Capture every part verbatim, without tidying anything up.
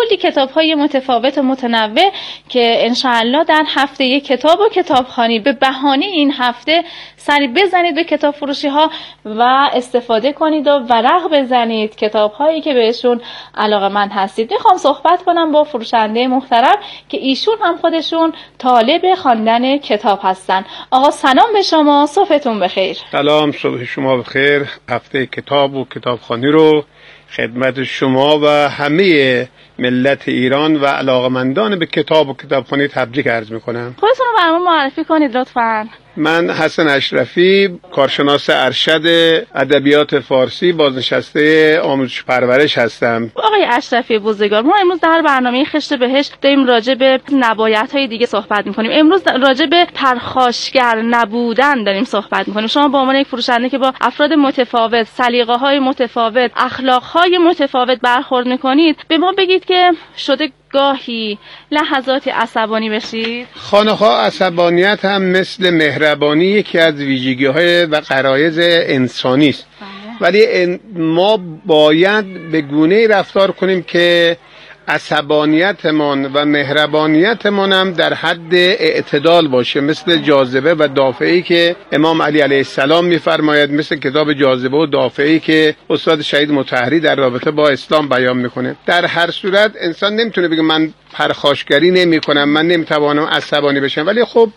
کلی کتاب‌های متفاوت و متنوع که انشاءالله در هفته یک کتاب و کتابخوانی به بهانه این هفته سری بزنید به کتاب فروشی ها و استفاده کنید و ورق بزنید کتاب‌هایی که بهشون علاقه‌مند هستید. میخوام صحبت کنم با فروشنده محترم که ایشون هم خودشون طالب خواندن کتاب هستن. آقا سلام به شما، صبحتون بخیر. سلام، صبح شما بخیر. هفته کتاب و کتابخوانی رو خدمت شما و همه ملت ایران و علاقمندان به کتاب و کتابخوانی تبریک عرض میکنم. خودتون رو برام معرفی کنید لطفاً. من حسن اشرفی، کارشناس ارشد ادبیات فارسی، بازنشسته آموزش پرورش هستم. آقای اشرفی بزرگوار، ما امروز در برنامه خشت بهشت داریم راجع به نبایدهای دیگه صحبت میکنیم. امروز راجع به پرخاشگر نبودن داریم صحبت میکنیم. شما به عنوان یک فروشنده که با افراد متفاوت، سلیقه‌های متفاوت، اخلاق‌های متفاوت برخورد میکنید، به ما بگید که شده گاهی لحظاتی عصبانی بشید؟ خانه‌ها عصبانیت هم مثل مهربانی یکی از ویژگی‌های و غرایز انسانی است. ولی ما باید به گونه‌ای رفتار کنیم که عصبانیتمان و مهربانیتمان هم در حد اعتدال باشه، مثل جاذبه و دافعی که امام علی علیه السلام می‌فرماید، مثل کتاب جاذبه و دافعی که استاد شهید مطهری در رابطه با اسلام بیان میکنه. در هر صورت انسان نمیتونه بگه من پرخاشگری نمی‌کنم، من نمیتوانم عصبانی بشم، ولی خب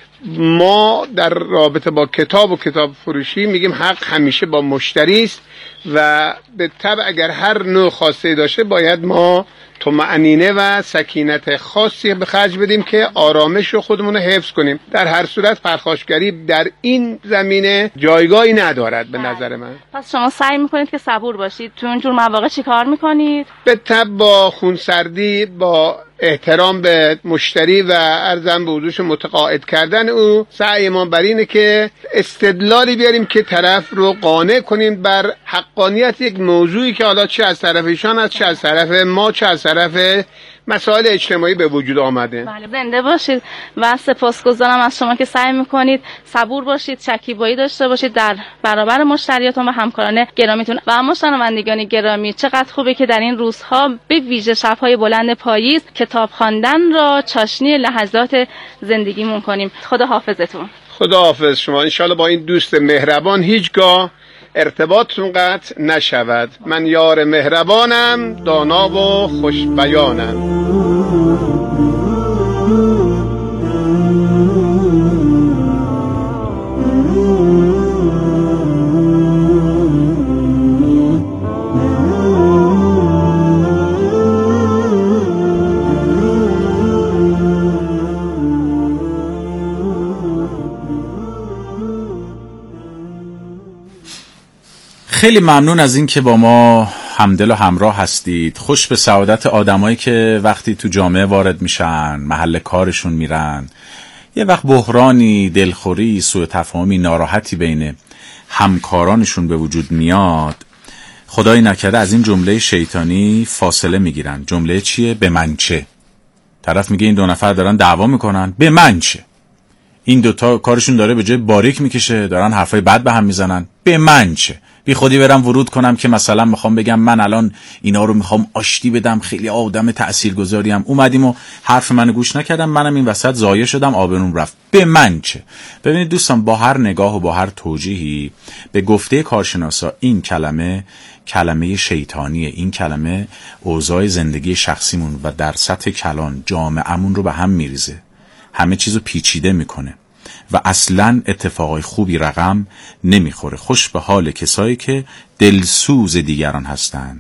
ما در رابطه با کتاب و کتاب فروشی میگیم حق همیشه با مشتری است و به طبع اگر هر نوع خواسته داشته باید ما طمأنینه و سکینت خاصی به خرج بدیم که آرامش رو خودمون رو حفظ کنیم. در هر صورت پرخاشگری در این زمینه جایگاهی ندارد به نظر من. پس شما سعی میکنید که صبور باشید. تو اون جور مواقع چی کار میکنید؟ به طبع با خونسردی، با احترام به مشتری و عرضم به حضورش متقاعد کردن او، سعی ما بر اینه که استدلالی بیاریم که طرف رو قانع کنیم بر حقانیت یک موضوعی که حالا چه از طرف ایشان است، چه از طرف ما، چه از طرف مسائل اجتماعی به وجود آمده. بله، زنده باشید و سپاسگزارم از شما که سعی میکنید صبور باشید، شکیبایی داشته باشید در برابر مشتریاتون و همکاران گرامیتون. و اما شنوندگان گرامی، چقدر خوبه که در این روزها به ویژه شب‌های بلند پاییز کتاب خواندن را چاشنی لحظات زندگیمون کنیم. خدا حافظتون. خدا حافظ شما. انشالله با این دوست مهربان هیچگاه ارتباطتون قطع نشود. من یار مهربانم، دانا و خوش بیانم. خیلی ممنون از این که با ما همدل و همراه هستید. خوش به سعادت آدمایی که وقتی تو جامعه وارد میشن، محل کارشون میرن، یه وقت بحرانی، دلخوری، سوء تفاهمی، ناراحتی بین همکارانشون به وجود میاد، خدایی نکرده از این جمله شیطانی فاصله میگیرن. جمله چیه؟ به من چه؟ طرف میگه این دو نفر دارن دعوا میکنن، به من چه؟ این دوتا کارشون داره به جای باریک میکشه، دارن حرفای بد به هم میزنن، به من چه؟ بی خودی برم ورود کنم که مثلا میخوام بگم من الان اینا رو میخوام آشتی بدم، خیلی آدم تاثیرگذاریم، اومدیم و حرف منو گوش نکردم، منم این وسط ضایع شدم، آبروم رفت، به من چه؟ ببینید دوستان، با هر نگاه و با هر توجیهی به گفته کارشناسا این کلمه کلمه شیطانیه. این کلمه اوضاع زندگی شخصیمون و در سطح کلان جامعه‌مون رو به هم میریزه، همه چیزو پیچیده میکنه و اصلاً اتفاقای خوبی رقم نمیخوره. خوش به حال کسایی که دلسوز دیگران هستن.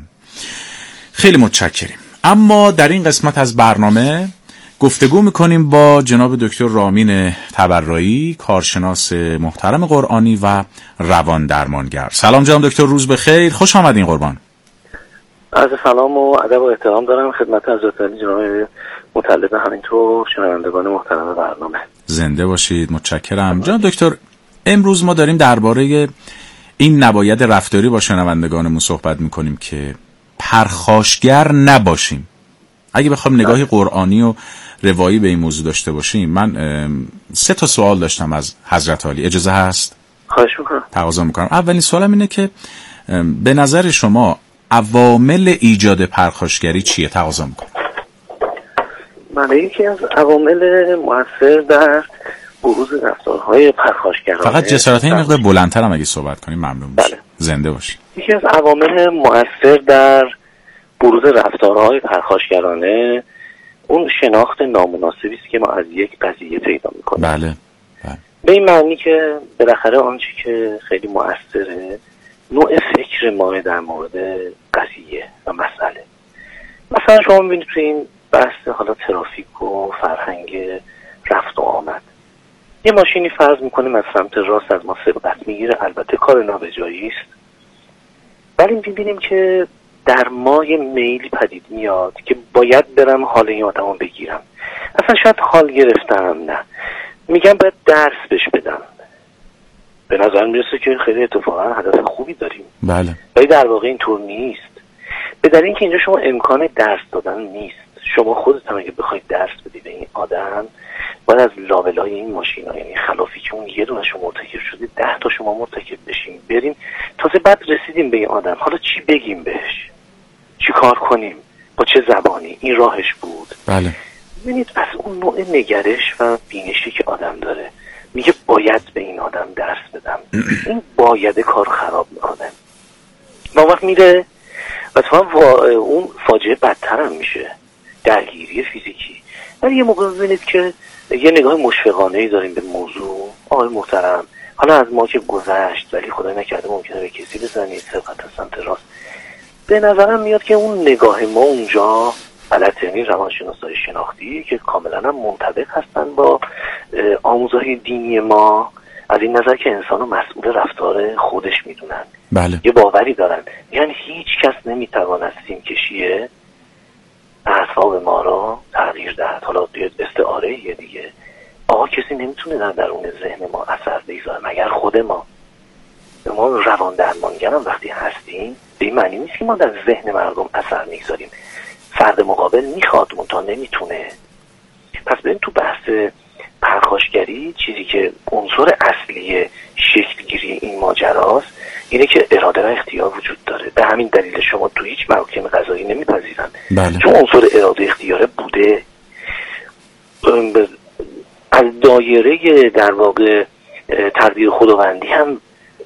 خیلی متشکریم. اما در این قسمت از برنامه گفتگو میکنیم با جناب دکتر رامین تبرایی، کارشناس محترم قرآنی و روان درمانگر. سلام جناب دکتر، روز بخیر، خوش آمدین قربان. عرض سلام و ادب و احترام دارم خدمت حضرت علی جناب مطلب، همینطور شنوندگان محترم برنامه. زنده باشید، متشکرم. جناب دکتر، امروز ما داریم درباره این نباید رفتاری با شنوندگانمون صحبت میکنیم که پرخاشگر نباشیم. اگه بخوایم نگاهی قرآنی و روایی به این موضوع داشته باشیم، من سه تا سوال داشتم از حضرت علی، اجازه هست؟ خواهش میکنم. تقاضا میکنم. اولین سوالم اینه که به نظر شما عوامل ایجاد پرخاشگری چیه؟ تقاضا میکنم. بله، یکی از عوامل مؤثر در بروز رفتارهای پرخاشگرانه، فقط جسارت این مقدار بلندتر هم اگه صحبت کنیم ممنون میشه. بله. زنده باشید. یکی از عوامل مؤثر در بروز رفتارهای پرخاشگرانه اون شناخت نامناسبی است که ما از یک قضیه پیدا میکنیم. بله. بله. به این معنی که بالاخره آنچه که خیلی مؤثره نوع فکر ما در مورد قضیه و مسئله. مثلا شما میبینید تو این بحث حالا ترافیک و فرهنگ رفت و آمد، یه ماشینی فرض میکنیم از سمت راست از ما سبقت میگیره، البته کار نابجایی است، ولی میبینیم که در ما یه میلی پدید میاد که باید برم حال این آدمو بگیرم. اصلا شاید حال گرفتم نه، میگم باید درس بهش بدم. به نظر میرسه که خیلی اتفاقا هدف خوبی داریم، بله، ولی در واقع اینطور نیست. به دلیل اینکه اینجا شما امکان درس دادن نیست. شما خودت هم اگه بخواید درس بدی به این آدم، باید از لابلای این ماشینا، یعنی خلافی که اون یه دونه شما مرتکب شده ده تا شما مرتکب بشیم بریم، تازه بعد رسیدیم به این آدم، حالا چی بگیم بهش، چی کار کنیم، با چه زبانی، این راهش بود. بله. ببینید از اون نوع نگرش و بینشی که آدم داره، میگه باید به این آدم درس بدم. این باید کار خراب میکنه و وقت میره و اون فاجعه بدتر هم میشه، درگیری فیزیکی. ولی یه موقع ببینید که یه نگاه مشفقانه‌ای داریم به موضوع. آقای محترم، حالا از ما که گذشت ولی خدا نکرده ممکنه به کسی بزنید سبقت از سمت راست. به نظرم میاد که اون نگاه ما اونجا غلطه. یعنی روانشناسای شناختی که کاملا هم منطبق هستن با آموزهای دینی ما، از این نظر که انسانو مسئول رفتار خودش میدونن. بله. یه باوری دارن، یعنی هیچ کس نمیتوان از سیم کشیه اعصاب ما رو تغییر دهد. حالا استعاره یه دیگه، آقا کسی نمیتونه در درون ذهن ما اثر بگذاره مگر خود ما. ما روان درمانگر هم وقتی هستیم به این معنی نیست که ما در ذهن مردم اثر میگذاریم. فرد مقابل میخواد منتها نمیتونه. پس بریم تو بحث پرخاشگری. چیزی که عنصر اصلی شکلگیری این ماجراست اینه که اراده و اختیار وجود داره. به همین دلیل شما تو هیچ محکم قضایی نمیپذیرن. بله. چون عنصر اراده اختیاره بوده. از دایره در واقع تقدیر خداوندی هم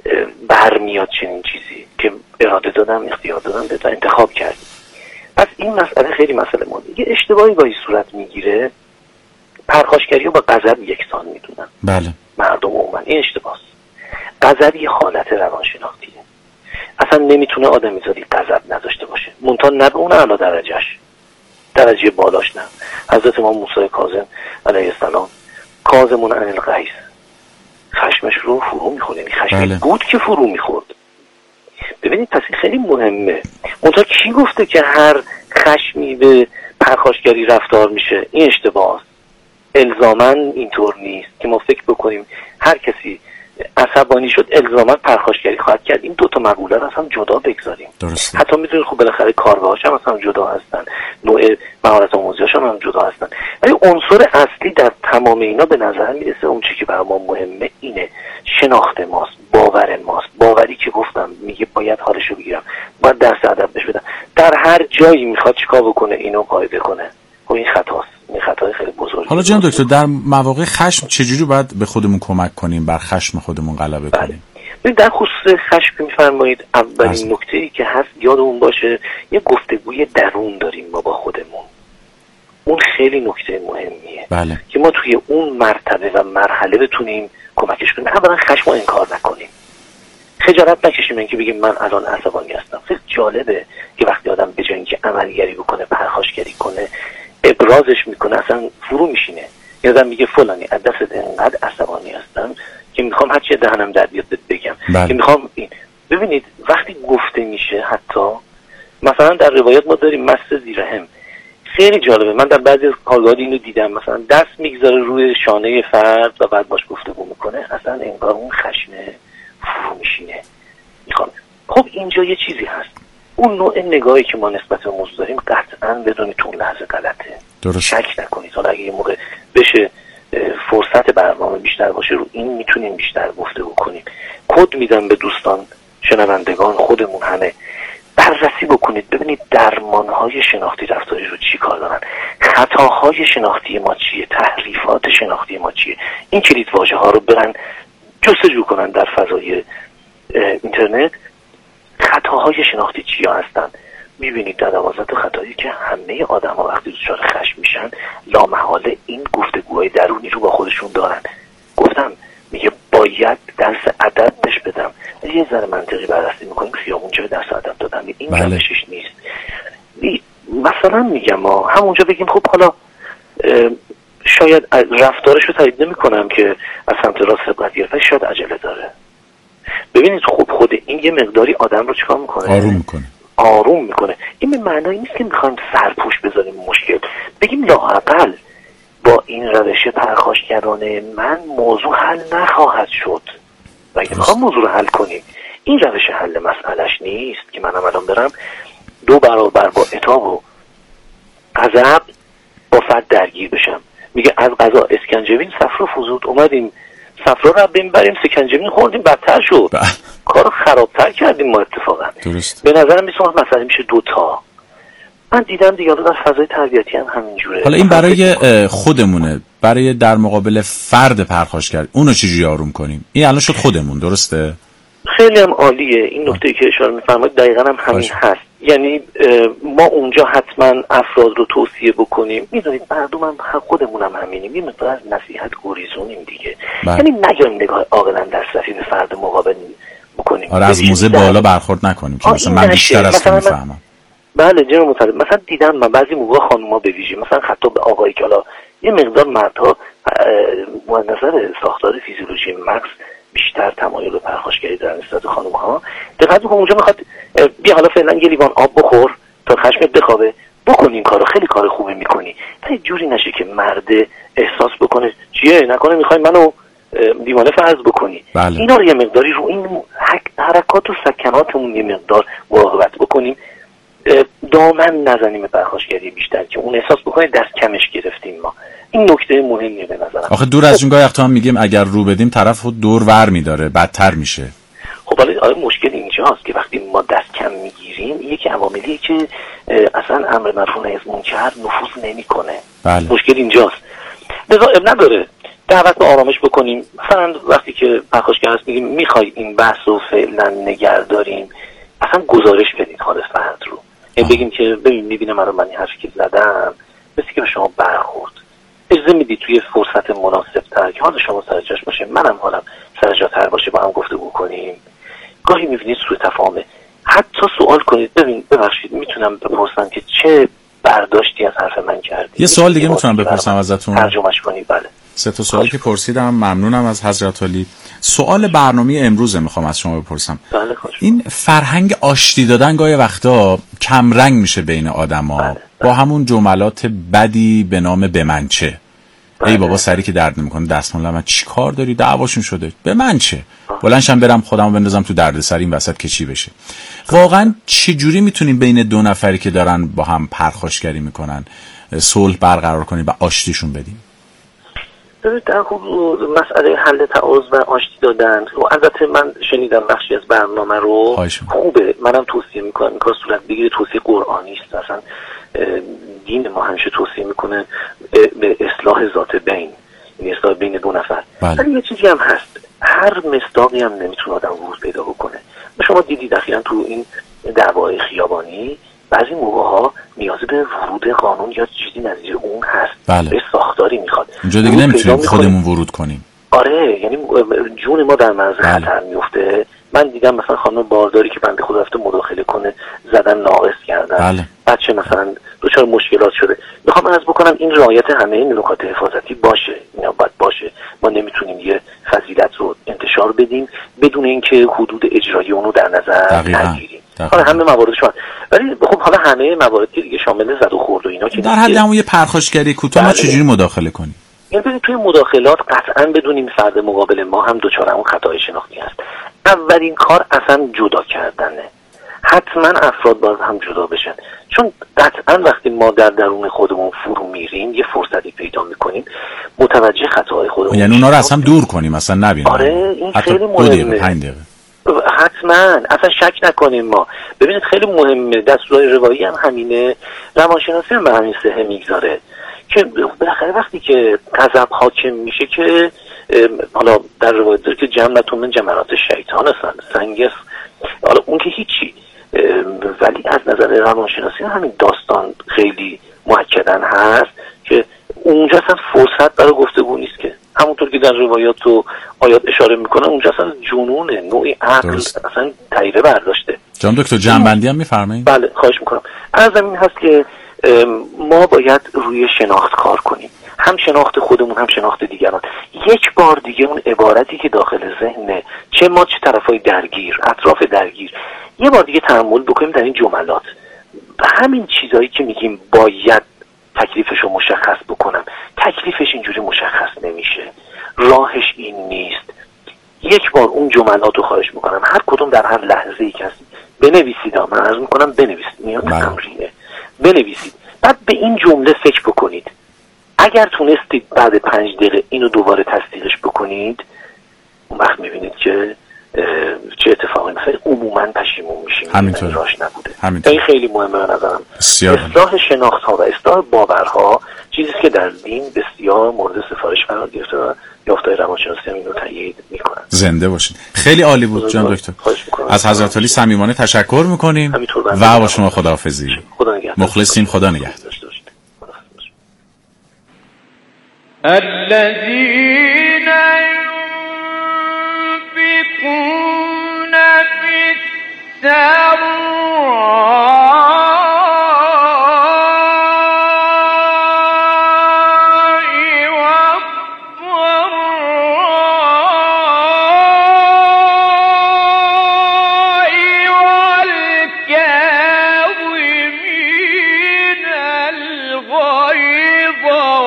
برمیاد چنین چیزی که اراده دادم، اختیار دادم، به تا انتخاب کردیم. پس این مسئله خیلی مسئله مهمه. یه اشتباهی با این صورت میگیره، پرخاشگری رو با غضب یکسان میدونن. بله. مردم عموما این اشتباهه. غضب یه حالت روانشناختیه. اصلا نمیتونه آدمی زادی غضب نداشته باشه. منتها نه به اون اعلی درجهش، درجه بالاش نه. حضرت امام موسی کاظم علیه السلام، کاظمون عن الغیظ، خشمش رو فرو میخورد، یعنی خشم بله. بود که فرو میخورد. ببینید پس این خیلی مهمه. منتها کی گفته که هر خشمی به پرخاشگری رفتار میشه؟ این اشتباهه. الزاماً اینطور نیست که ما فکر بکنیم هر کسی عصبانی شد الزاماً پرخاشگری خواهد کرد. این دو تا مقوله رو اصلا جدا بگذاریم. درسته. حتی میدونید خب بالاخره کارگاهاش هم اصلا جدا هستن، نوع مهارت آموزیاش هم, هم جدا هستن، ولی عنصر اصلی در تمام اینا به نظر میرسه اون چیزی که برای ما مهمه اینه شناخت ماست، باور ماست. باوری که گفتم میگه باید حالشو بگیرم، باید درس ادب بهش بدم، در هر جایی میخواد چیکار بکنه اینو قاعده کنه. خب این خطاست. این خطای خیلی بزرگی. حالا جناب دکتر در مواقع خشم چجوری باید به خودمون کمک کنیم بر خشم خودمون غلبه کنیم؟ بله. در خصوص خشم که میفرمایید اولین نکته‌ای که هست یادمون باشه یه گفتگوی درون داریم ما با خودمون. اون خیلی نکته مهمیه. بله. که ما توی اون مرتبه و مرحله بتونیم کمکش کنیم. اولا خشم رو انکار نکنیم. خجالت نکشیم اینکه بگیم من الان عصبانی هستم. خیلی جالبه که وقتی آدم به جای اینکه عملگری بکنه پرخاشگری کنه ابرازش میکنه اصلا فرو میشینه. یادم میگه فلانی از دست انقدر عصبانی هستم که میخوام هر چی دهنم در بیاد بگم. بله. که میخوام این. ببینید وقتی گفته میشه حتی مثلا در روایات ما داریم مس زیرهم. خیلی جالبه. من در بعضی از کارگاه‌ها اینو دیدم، مثلا دست میگذاره روی شانه فرد و بعد باش گفتگو میکنه، اصلا انگار اون خشمه فرو میشینه. میخوام خب اینجا یه چیزی هست. اون نوع نگاهی که ما نسبت به موضوع داریم قطعاً بدونید تو اون لحظه غلطه. درست. شک نکنید. حالا اگه یه موقع بشه فرصت برنامه بیشتر باشه رو این میتونیم بیشتر گفتگو کنیم. کد میدم به دوستان شنوندگان خودمون همه بررسی بکنید ببینید درمانهای شناختی رفتاری رو چی کار دارن. خطاهای شناختی ما چیه، تحریفات شناختی ما چیه، این کلید واژه ها رو برن جستجو کنن در فضای اینترنت. خطاهای شناختی چیا هستن؟ میبینید در دوازده تا خطایی که همه آدم ها وقتی دچار خشم میشن لامحاله این گفتگوهای درونی رو با خودشون دارن. گفتم میگه باید درس ادب بهش بدم، یه ذره منطقی بررسی میکنیم خیابون چه درس ادب دادن، این بله. روشش نیست. مثلا میگم ما همونجا بگیم خب حالا شاید رفتارش رو تایید نمی کنم که از سمت راست سبقت گرفته، شاید عجله داره. ببینید خب خود این یه مقداری آدم رو چیکار میکنه؟ آروم میکنه. آروم میکنه. این به معنایی نیست که میخوایم سرپوش بذاریم مشکل، بگیم لااقل با این روش پرخاشگرانه من موضوع حل نخواهد شد و اگه میخوام موضوع رو حل کنیم این روش حل مسئلهش نیست که منم الان برم دو برابر با عتاب و غضب با فرد درگیر بشم. میگه از قضا اسکنجبین صفرا فزود، اومدیم صفرا رو ببریم سکنجبین خوردیم بدتر شد، کارو خرابتر کردیم ما اتفاقا. درست. به نظرم میسه مسئله میشه دوتا. من دیدم دیگه در فضای تربیتی هم همینجوره. حالا این برای خودمونه، برای در مقابل فرد پرخاشگر اونو چجوری آروم کنیم؟ این الان شد خودمون، درسته؟ خیلی هم عالیه این نکته که اشاره می‌فرمایید، دقیقاً هم همین باشه. هست. یعنی ما اونجا حتما افراد رو توصیه بکنیم. میدونید مردم هم خودمون هم همینیم، یه مقدار از نصیحت گریزونیم دیگه. بله. یعنی نگیم نگاه عاقلانه در صفی به فرد مقابل بکنیم. آره از موزه بالا برخورد نکنیم که مثلا من بیشتر از تو میفهمم. بله جناب محترم، مثلا دیدم من بعضی موقع خانم‌ها به ویژه مثلا خطاب به آقایی که حالا یه مقدار مردها از نظر ساختار فیزیولوژی مغز بیشتر تمایل به پرخاشگری دارن نسبت خانم‌ها. دقت کن اونجا میخواد بیا حالا فعلا یه لیوان آب بخور تا خشمت بخوابه، بکن این کارو، خیلی کار خوبی میکنی. تا جوری نشه که مرد احساس بکنه چیه نکنه میخوای منو دیوانه فرض بکنی. بله. اینا رو یه مقداری رو این حرکات و سکناتمون یه مقدار مراقبت بکنیم، دامن نزنیم به پرخاشگری بیشتر که اون احساس بکنه دست کمش گرفتیم ما. این نکته مهمیه به نظرم. آخه دور از جون گاهی هم میگیم اگر رو بدیم طرف خود دور ور میداره، بدتر میشه. خب حالا آره مشکل اینجاست که وقتی ما دست کم میگیریم یکی عواملیه که اصلا امر معروف نهی از منکر نفوذ نمیکنه. بله. مشکل اینجاست. لذا اب نداره دعوت به آرامش بکنیم. مثلا وقتی که پرخاشگر هست میگیم میخوای این بحث رو فعلا نگهداریم، اصلا گزارش بدید حال فرد رو. این بگیم که ببین میبینم من من این حرفی که زدم مثل که به شما برخورد، اجازه میدید توی فرصت مناسب تر که حال شما سر جاش باشه منم حالم سر جا تر باشه با هم گفتگو کنیم. گاهی میبینید سوء تفاهمه، حتی سوال کنید ببین ببخشید میتونم بپرسم که چه برداشتی از حرف من کردی؟ یه سوال دیگه میتونم بپرسم ازتون؟ ترجمهش کنید. بله. سه تا سوالی که پرسیدم ممنونم از حضرت علی. سوال برنامه امروزه میخوام از شما بپرسم. بله این فرهنگ آشتی دادن گاهی وقتا کم رنگ میشه بین آدما. بله. با همون جملات بدی به نام به من چه. بله. ای بابا سری که درد نمیکنه دستمال من چی کار داری دعواشون شده به من چه. بلندشم برم خودمو بندازم تو دردسر این وسط که چی بشه. واقعا چه جوری میتونیم بین دو نفری که دارن با هم پرخاشگری میکنن صلح برقرار کنیم و آشتیشون بدیم؟ در خوب مسئله حل تعارض و آشتی دادن و البته من شنیدم بخشی از برنامه رو خوبه، منم توصیه میکنم این کار صورت بگیره. توصیه قرآنی است، اصلا دین ما همیشه توصیه میکنه به اصلاح ذات بین، این اصلاح بین دو نفر. ولی یه چیزی هم هست، هر مصداقی هم نمیتونه آدم ورود پیدا بکنه. شما دیدید اخیراً تو این دعوای خیابانی بعضی موقع ها نیاز به ورود قانون یا چیزی نظیر اون هست. بله. به ساختاری میخواد. اینجا دیگه نمیتونیم خودمون ورود کنیم. آره یعنی جون ما در معرض خطر میفته. من دیدم مثلا خانم بارداری که بنده خدا رفته مداخله کنه زدن ناقص کردن. بله. بچه مثلا دچار مشکلات شده. میخوام عرض بکنم این رعایت همه این نکات حفاظتی باشه، اینا باید باشه. ما نمیتونیم یه فضیلت رو انتشار بدیم بدون اینکه حدود اجرایی اونو در نظر نگیریم. حالا همه مواردش هست، ولی خب حالا همه مواردی دیگه شامل زد و خورد و اینا که در حد همون یه پرخاشگری کوتاه ما چجوری مداخله کنیم؟ یعنی ببینید توی مداخلات قطعاً بدونیم فرد مقابل ما هم دچار اون خطای شناختی هست. اولین کار اصلا جدا کردنه. حتما افراد باید هم جدا بشن، چون قطعاً وقتی ما در درون خودمون فرو میریم یه فرصتی پیدا میکنیم متوجه خطاهای خودمون، یعنی اونا رو اصلا دور کنیم، اصلا نبینیم. آره این خیلی مهمه. دو دقیقه پنج دقیقه حتما اصلا شک نکنیم. ما ببینید خیلی مهمه، دستورای روایی هم همینه، روانشناسی هم به همین سهه میگذاره. چون بالاخره وقتی که غضب حاکم میشه که حالا در روایت داره که جمعتون من جمرات شیطان هستن سنگس، حالا اون که هیچی، ولی از نظر روانشناسی همین داستان خیلی مؤکدن هست که اونجا اصلا فرصت برای گفتگو نیست، که همونطور که در روایات و آیات اشاره میکنه اونجا اصلا جنونه، نوعی عقل درست. اصلا طیره برداشته. جان دکتر جنبندی هم میفرمایید؟ بله خواهش میکنم. عرضم این هست که ما باید روی شناخت کار کنیم، هم شناخت خودمون هم شناخت دیگران. یک بار دیگه اون عبارتی که داخل ذهنه، چه ما چه طرفای درگیر، اطراف درگیر، یه بار دیگه تأمل بکنیم در این جملات. همین چیزایی که میگیم باید تکلیفش رو مشخص بکنم، تکلیفش اینجوری مشخص نمیشه، راهش این نیست. یک بار اون جملات رو خواهش میکنم هر کدوم در هر لحظه ای کسی بنویسید، من عرض میکنم بنویسید، میاد تمرینه، بنویسید، بعد به این جمله فکر بکنید. اگر تونستید بعد پنج دقیقه اینو دوباره تصدیقش بکنید، اون وقت میبینید که چه اتفاقی میفته. عموما پشیمون میشیم، همینطور راش نبوده. همینطور. این خیلی مهمه به نظرم. بسیار اصلاح شناخت ها و اصلاح باورها چیزی که در دین بسیار مورد سفارش قرار گرفته و یافته‌های روانشناسی هم اینو تایید میکنن. زنده باشید. خیلی عالی بود جان دکتر. از حضرت علی صمیمانه تشکر میکنیم و با شما خداحافظی. خدا نگهدار. مخلصیم. خدا نگهدار. الذين ينفقون في السراء والضراء والكاظمين الغيظ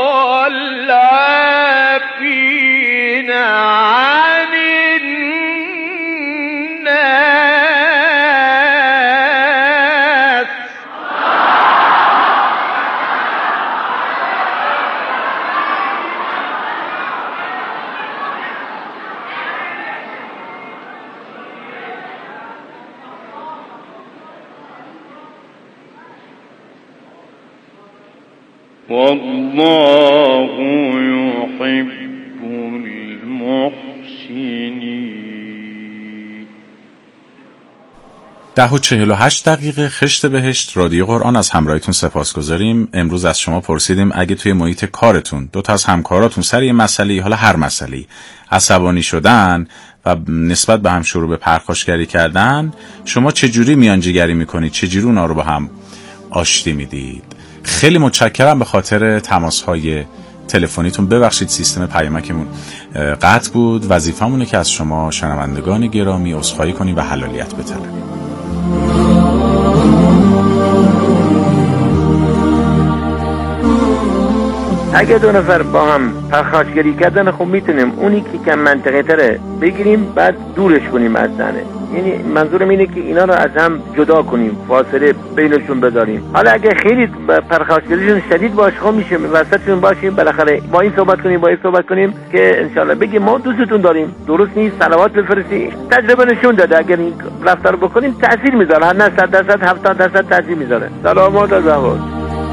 والعافين عن الناس. والله يحب المحسنين. ده و چهل و هشت دقیقه خشت بهشت رادیو قرآن از همراهیتون سپاسگزاریم. امروز از شما پرسیدیم اگه توی محیط کارتون دو تا از همکاراتون سر یه مسئله، حالا هر مسئله، عصبانی شدن و نسبت به هم شروع به پرخاشگری کردن، شما چجوری میانجیگری میکنید؟ چجوری اونا رو با هم آشتی میدید؟ خیلی متشکرم به خاطر تماس‌های تلفنیتون. ببخشید سیستم پیامکمون قطع بود. وظیفه‌مونه که از شما شنوندگان گرامی عذرخواهی کنیم و حلالیت بطلبیم. اگه دو نفر با هم پرخاشگری کردن، خب میتونیم اونی که کم منطقه تره بگیریم بعد دورش کنیم از زنه. یعنی منظورم اینه که اینا رو از هم جدا کنیم، فاصله بینشون بذاریم. حالا اگه خیلی پرخاشگریشون شدید باشه، خب میشه وسطشون باشیم، بالاخره با این صحبت کنیم با این صحبت کنیم که انشالله بگیم ما دوستتون داریم، درست نیست، صلوات بفرستیم. تجربه نشون داده اگر این رفتار بکنیم تاثیر میذاره، نه صد درصد هفتاد درصد تاثیر میذاره. سلامات از زواج.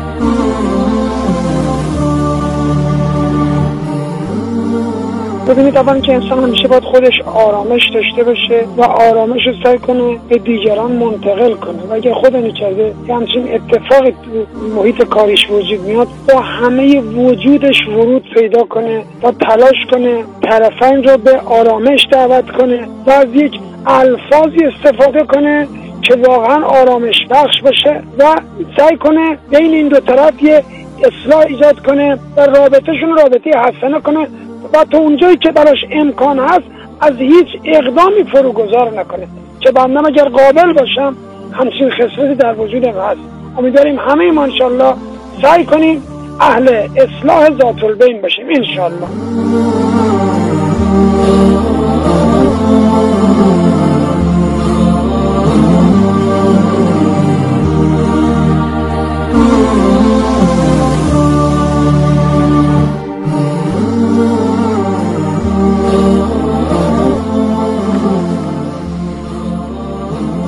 ببینید اولا که انسان همیشه باید خودش آرامش داشته باشه و آرامش رو سعی کنه به دیگران منتقل کنه و اگر خود نکرده که همچین اتفاقی تو محیط کاریش وجود میاد با همه وجودش ورود پیدا کنه و تلاش کنه طرفین رو به آرامش دعوت کنه و از یک الفاظی استفاده کنه که واقعا آرامش بخش باشه و سعی کنه بین این دو طرف یه اصلاح ایجاد کنه و رابطهشون رابطه حسنه کنه و تا اونجایی که براش امکان هست از هیچ اقدامی فروگذار نکنه که بنده اگر قابل باشم همچین خصلتی در وجودم هست. امیدواریم همه ایمان انشالله سعی کنیم اهل اصلاح ذات البین باشیم انشالله.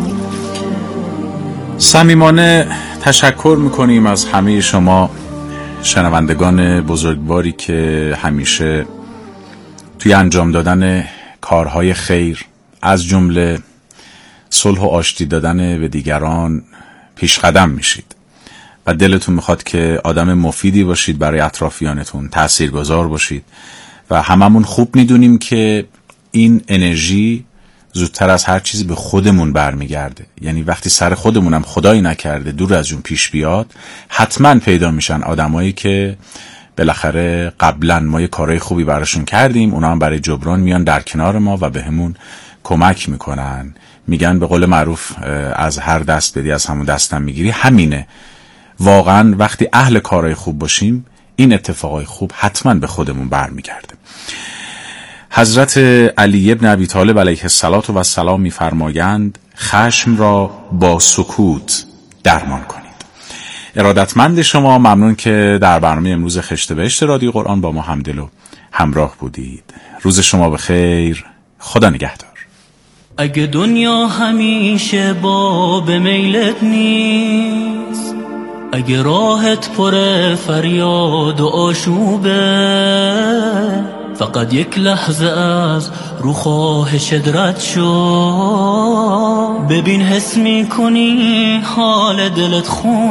صمیمانه تشکر میکنیم از همه شما شنوندگان بزرگواری که همیشه توی انجام دادن کارهای خیر از جمله صلح و آشتی دادن به دیگران پیش قدم میشید و دلتون میخواد که آدم مفیدی باشید برای اطرافیانتون، تاثیرگذار باشید و هممون خوب میدونیم که این انرژی زودتر از هر چیزی به خودمون برمیگرده. یعنی وقتی سر خودمونم خدایی نکرده دور از اون پیش بیاد، حتما پیدا میشن آدمایی که بالاخره قبلا ما یه کارهای خوبی براشون کردیم، اونا هم برای جبران میان در کنار ما و به همون کمک میکنن. میگن به قول معروف از هر دست بدی از همون دستم میگیری. همینه واقعا، وقتی اهل کارهای خوب باشیم این اتفاقای خوب حتما به خودمون برمیگرده. حضرت علی ابن ابی طالب علیه السلام میفرمایند خشم را با سکوت درمان کنید. ارادتمند شما، ممنون که در برنامه امروز خشت بهشت رادیو قرآن با ما همدل و همراه بودید. روز شما بخیر، خدا نگهدار. اگه دنیا همیشه باب میلت نیست، اگه راحت پر فریاد و آشوبه، فقط یک لحظه از رو خواهشت رد شو، ببین حس میکنی حال دلت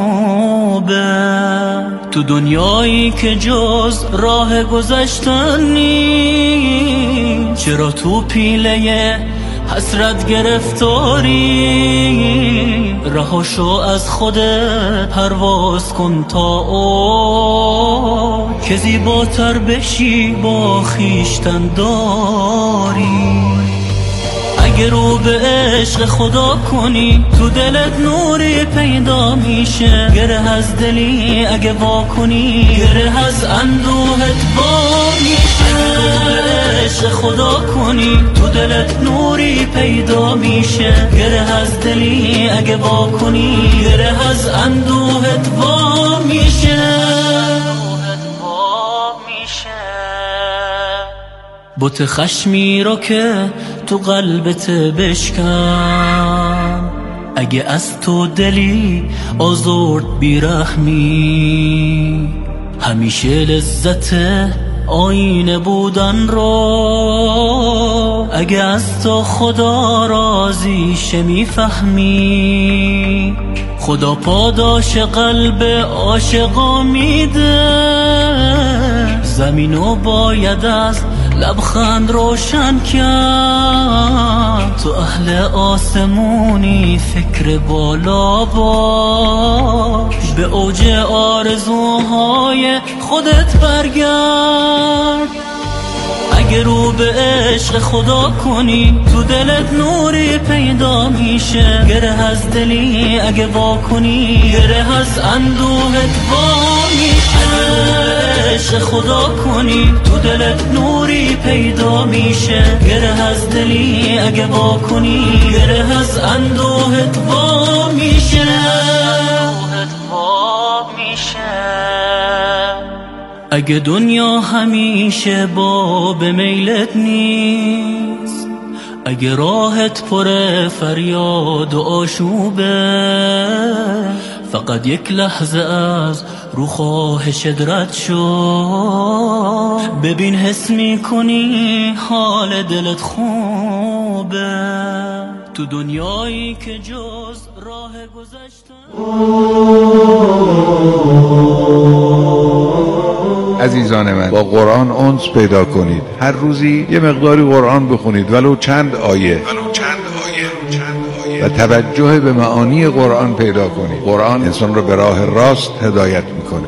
خوبه. تو دنیایی که جز راه گذشتن نیست، چرا تو پیله حسرت گرفتاری؟ رها شو از خودت، پرواز کن تا او که زیباتر بشی با خیشتن داری. اگه رو به عشق خدا کنی تو دلت نوری پیدا میشه، گره از دلی اگه وا کنی گره از اندوهت وا میشه. عشق خدا کنی تو دلت نوری پیدا میشه، گره از دلی اگه وا کنی گره از اندوهت وا میشه. بت خشمی رو که تو قلبت بشکن، اگه از تو دلی آزرد بیرحمی، همیشه لذت آینه بودن رو اگه از تو خدا راضیشه میفهمی. خدا پاداش قلب عاشقا میده، زمینو باید از لبخند روشن کرد. تو اهل آسمونی فکر بالا باش، به اوج آرزوهای خودت برگرد. اگه رو به عشق خدا کنی تو دلت نوری پیدا میشه، گره از دلی اگه وا کنی گره از اندوهت وا میشه. عشق خدا کنی تو دلت نوری پیدا میشه، گره از دلی اگه وا کنی گره از اندوهت وا میشه. اگه دنیا همیشه باب میلت نیست، اگه راحت پر فریاد و آشوبه، فقط یک لحظه از رو خواهشت رد شو، ببین حس میکنی حال دلت خوبه. تو دنیایی که جز راه گذشتن. عزیزان من، با قرآن انس پیدا کنید. هر روزی یه مقداری قرآن بخونید، ولو چند آیه، ولو چند آیه، چند آیه، و توجه به معانی قرآن پیدا کنید. قرآن انسان رو به راه راست هدایت میکنه.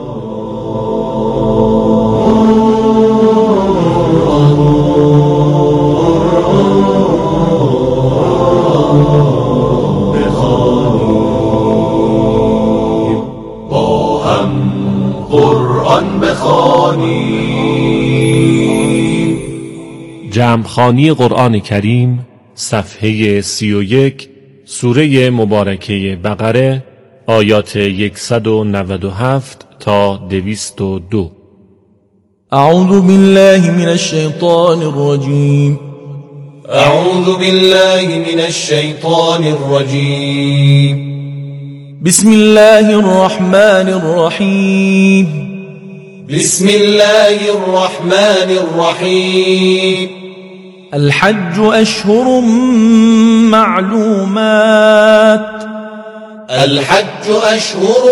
جمعخوانی قرآن کریم صفحه سی و یک، سوره مبارکه بقره، آیات صد و نود و هفت تا دویست و دو. اعوذ بالله من الشیطان الرجیم. اعوذ بالله من الشیطان الرجیم. بسم الله الرحمن الرحیم. بسم الله الرحمن الرحيم الحج أشهر معلومات الحج أشهر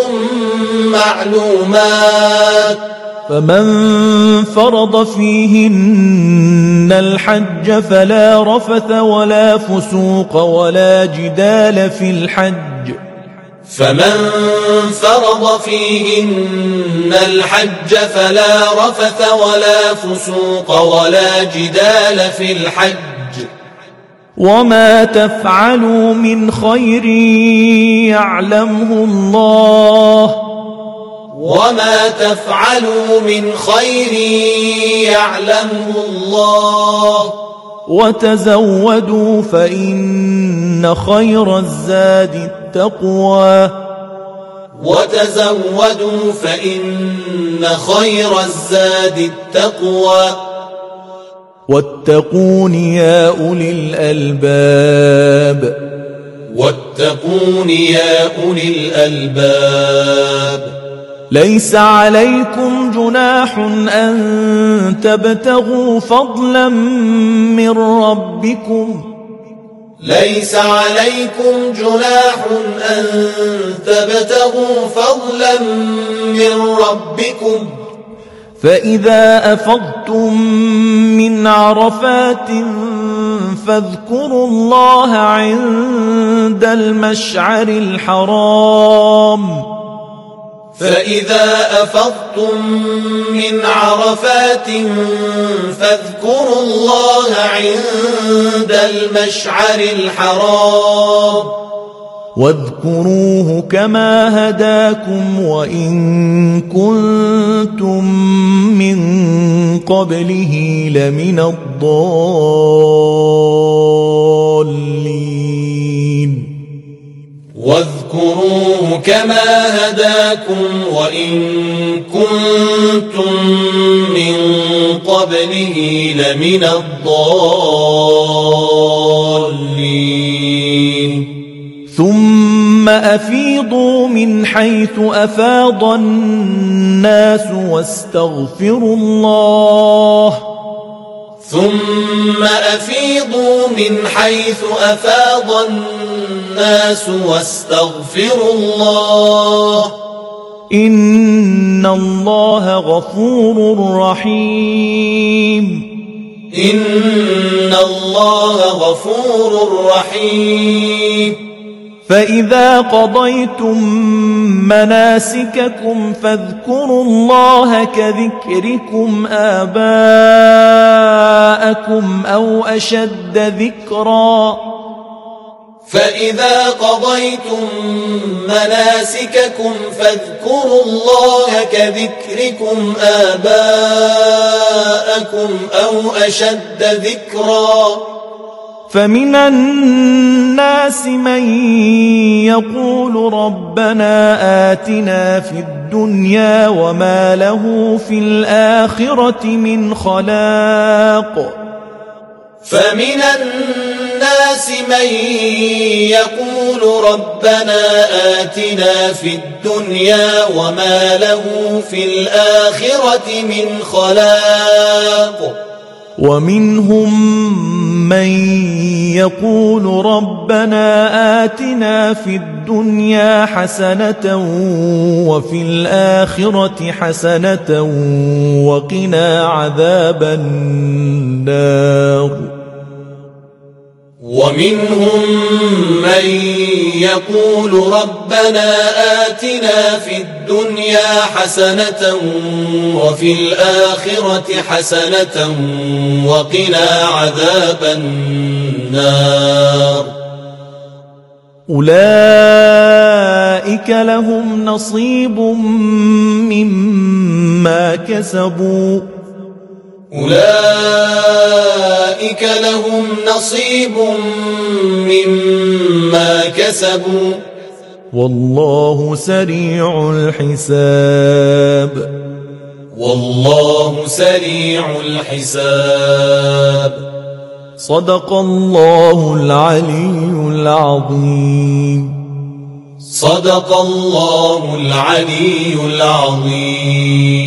معلومات فمن فرض فيهن الحج فلا رفث ولا فسوق ولا جدال في الحج فمن فرض فيهن الحج فلا رفث ولا فسوق ولا جدال في الحج وما تفعلوا من خير يعلمه الله وما تفعلوا من خير يعلمه الله وتزودوا فإن خير الزاد التقوى وتزودوا فإن خير الزاد التقوى واتقون يا أولي الألباب واتقون يا أولي الألباب ليس عليكم جناح أن تبتغوا فضلا من ربكم ليس عليكم جناح أن تبتغوا فضلا من ربكم فإذا أفضتم من عرفات فاذكروا الله عند المشعر الحرام فإذا أفضتم من عرفات فاذكروا الله عند المشعر الحرام واذكروه كما هداكم وإن كنتم من قبله لمن الضالين واذكروه كما هداكم وإن كنتم من قبله لمن الضالين ثم أفيضوا من حيث أفاض الناس واستغفروا الله ثم أفيضوا من حيث أفاض الناس واستغفروا الله إن الله غفور رحيم إن الله غفور رحيم فإذا قضيتم مناسككم فاذكروا الله كذكركم آباءكم أو أشد ذكرا فإذا قضيتم مناسككم فاذكروا الله كذكركم آباءكم أو أشد ذكرا فمن الناس من يقول ربنا آتنا في الدنيا وما له في الآخرة من خلاق فمن الناس من يقول ربنا آتنا في الدنيا وما له في الآخرة من خلاق ومنهم من يقول ربنا آتنا في الدنيا حسنة وفي الآخرة حسنة وقنا عذاب النار ومنهم من يقول ربنا آتنا في الدنيا حسنة وفي الآخرة حسنة وقنا عذاب النار أولئك لهم نصيب مما كسبوا أولئك لهم نصيب مما كسبوا والله سريع الحساب والله سريع الحساب صدق الله العلي العظيم صدق الله العلي العظيم